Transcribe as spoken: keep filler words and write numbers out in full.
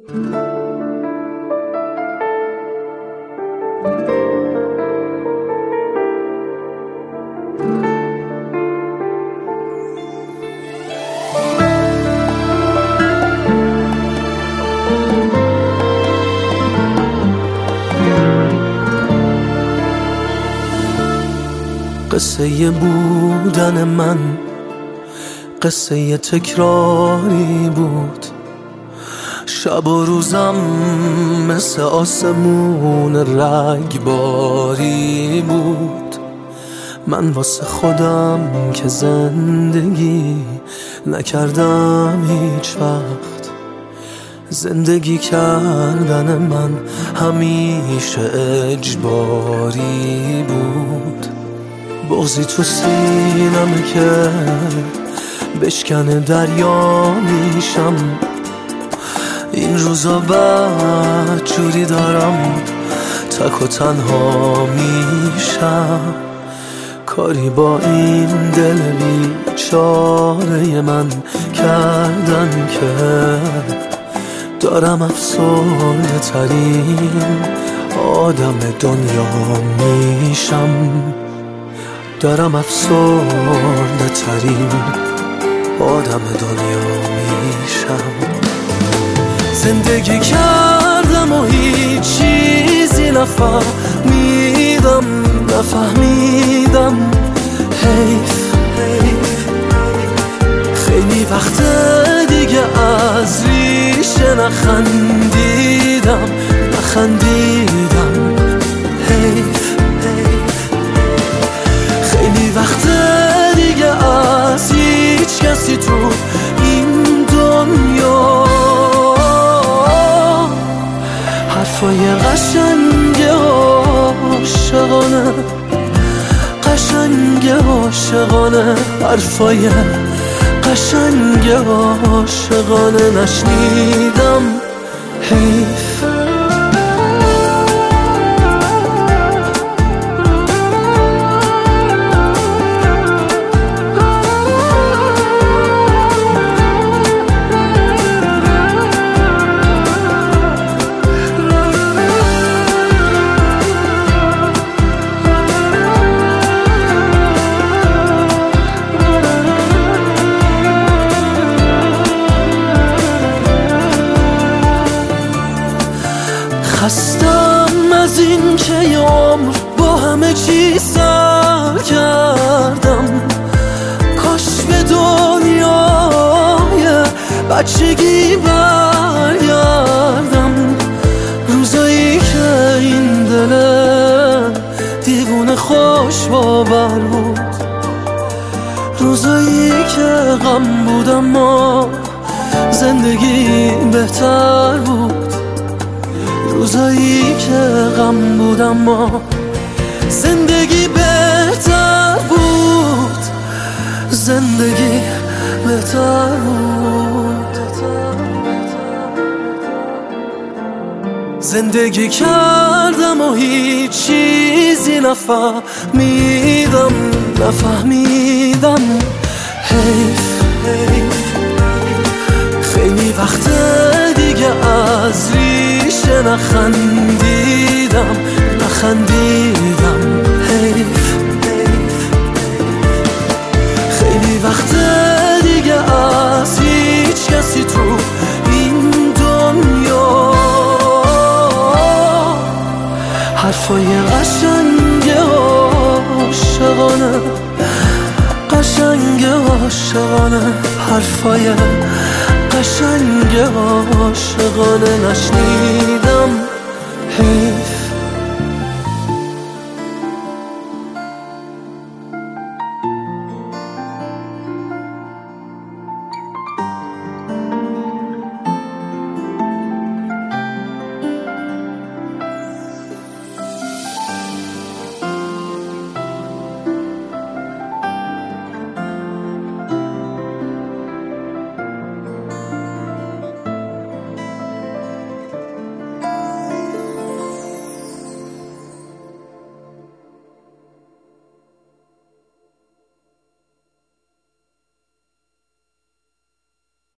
قصه بودن من قصه تکراری بود، شب و روزم مثل آسمون رگباری بود. من واسه خودم که زندگی نکردم هیچ وقت، زندگی کردن من همیشه اجباری بود. بغضی تو سینمه که بشکنه دریا میشم، این روزا بد جوری دارم تک و تنها میشم. کاری با این دل بیچاره من کردن که دارم افسرده ترین آدم دنیا میشم، دارم افسرده ترین آدم دنیا میشم. زندگی کردم و هیچ چیزی نفهمیدم نفهمیدم حیف خیلی وقت دیگه از ریشه نخندیدم نخندیدم حیف خیلی وقت دیگه از هیچ کسی تو این دنیا حرفای قشنگ عاشقانه قشنگ عاشقانه حرفای قشنگ عاشقانه نشنیدم حیف. خستم از این که یه عمر با همه چی سر کردم، کاش به دنیای بچگی برگردم. روزایی که این دل دیوونه خوش باور بود، روزایی که غم بود اما زندگی بهتر بود، روزایی که غم بود اما زندگی بهتر بود، زندگی بهتر بود. زندگی کردم و هیچ چیزی نفهمیدم نفهمیدم حیف خیلی وقت دیگه از ریشه نخندیدم نخندیدم حیف خیلی وقت دیگه از هیچ کسی تو این دنیا حرفای قشنگ عاشقانه قشنگ عاشقانه حرفای قشنگ عاشقانه نشنیدم.